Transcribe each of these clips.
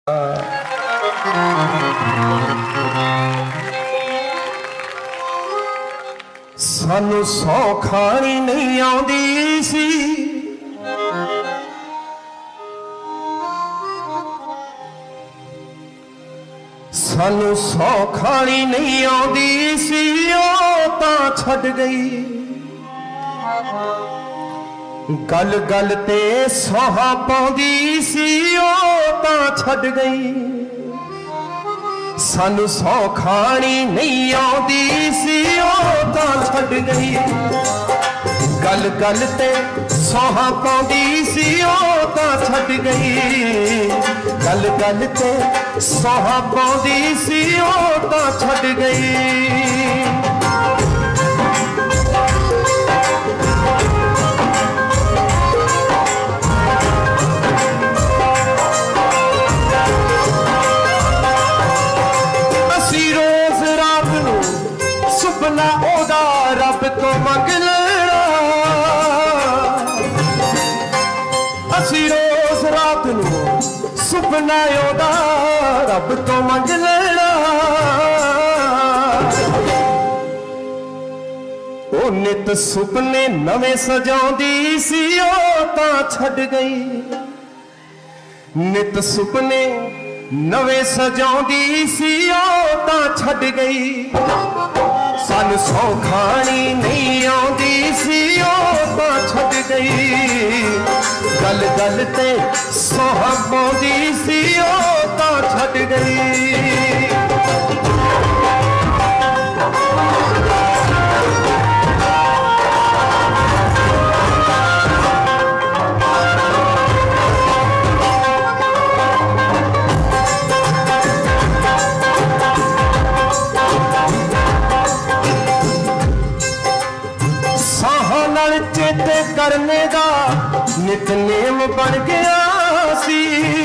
सानू सौ खानी नहीं आउंदी सी, सानू सौ खानी नहीं आउंदी सी, ओ तां छड्ड गई। गल गल ते सोहा पाउंदी सी, ओ तां छड्ड गई। सानू सौ खानी नहीं आउंदी सी, ओ तां छड्ड गई। गल गल ते सोहा पाउंदी सी, ओ तां छड्ड गई। गल गल ते सोहा पाउंदी सी, ओ तां छड्ड गई। सुपना ओदा रब तो मंग लेना, असी रोज रात नू सुपना ओदा रब तो मंग लेना। ओ नित सुपने नवे सजाउंदी सी, ओ तां छड्ड गई। नित सुपने नवे सजाउंदी सी, ओ तां छड्ड गई। सानू सौ खानी नहीं आउंदी सी, ओ तां छड्ड गई। गल गल ते सोहा पाउंदी सी, ओ तां छड्ड गई। चेते करने दा नितनेम बन गया सी।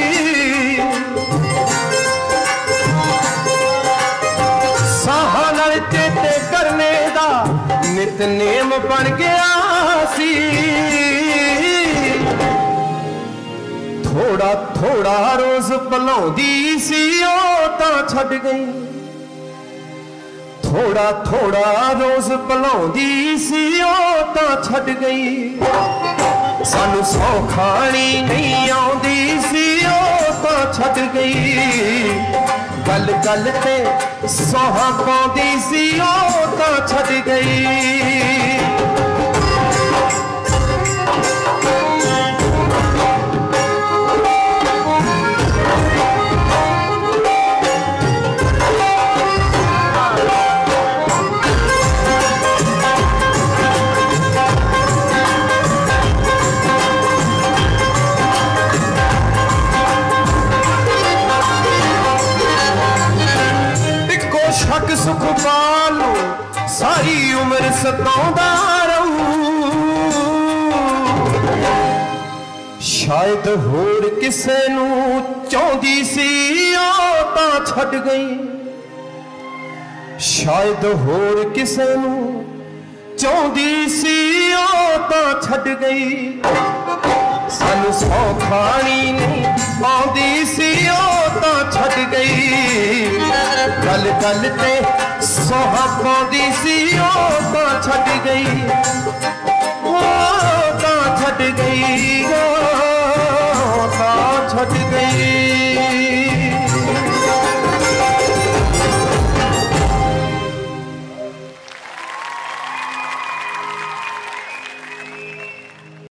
साहां नाल चेते करने दा नितनेम बन गया सी। थोड़ा थोड़ा रोज भुलाउंदी सी, ओ तां छड्ड गई। थोड़ा थोड़ा रोज भुलाउंदी सी, ओ तां छड्ड गई। सानू सौ खानी नहीं आउंदी सी, ओ तां छड्ड गई। गल गल ते सोहा पाउंदी सी, ओ तां छड्ड गई। शक सुख पालू सारी उम्र सताउंदा रहूं। शायद होर किसे नू चाहुंदी सी, ओ तां छड्ड गई। शायद होर किसे नू चाहुंदी सी, ओ तां छड्ड गई। सानू सौ खानी नहीं आउंदी सी, ओ तां छड्ड गई। गल गल ते सोहा पाउंदी सी, ओ तां छड्ड गई। ओ तां छड्ड गई, ओ तां छड्ड गई।